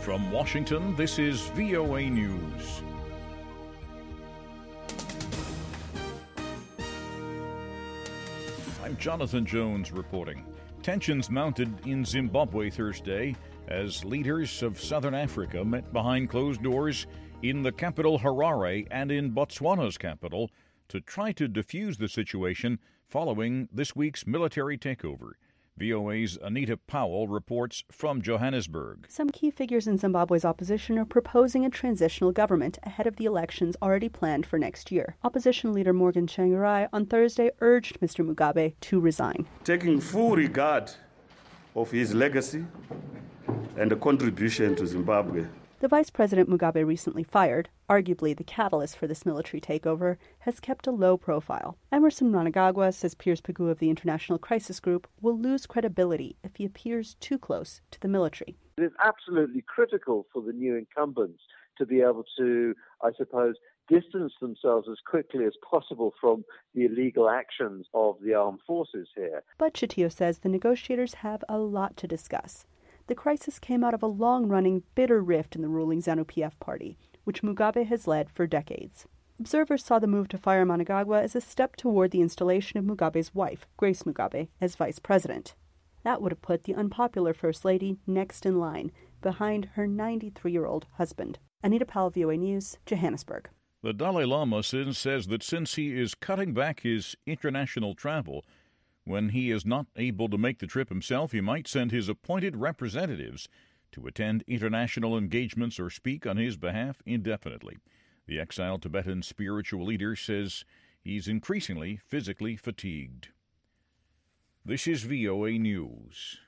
From Washington, this is VOA News. I'm Jonathan Jones reporting. Tensions mounted in Zimbabwe Thursday as leaders of southern Africa met behind closed doors in the capital Harare and in Botswana's capital to try to defuse the situation following this week's military takeover. VOA's Anita Powell reports from Johannesburg. Some key figures in Zimbabwe's opposition are proposing a transitional government ahead of the elections already planned for next year. Opposition leader Morgan Tsvangirai on Thursday urged Mr. Mugabe to resign. Taking full regard of his legacy and the contribution to Zimbabwe. The Vice President Mugabe recently fired, arguably the catalyst for this military takeover, has kept a low profile. Emerson Mnangagwa says Piers Pagu of the International Crisis Group will lose credibility if he appears too close to the military. It is absolutely critical for the new incumbents to be able to, I suppose, distance themselves as quickly as possible from the illegal actions of the armed forces here. But Chitio says the negotiators have a lot to discuss. The crisis came out of a long-running, bitter rift in the ruling ZANU-PF party, which Mugabe has led for decades. Observers saw the move to fire Mnangagwa as a step toward the installation of Mugabe's wife, Grace Mugabe, as vice president. That would have put the unpopular First Lady next in line, behind her 93-year-old husband. Anita Powell, VOA News, Johannesburg. The Dalai Lama says that since he is cutting back his international travel, when he is not able to make the trip himself, he might send his appointed representatives to attend international engagements or speak on his behalf indefinitely. The exiled Tibetan spiritual leader says he's increasingly physically fatigued. This is VOA News.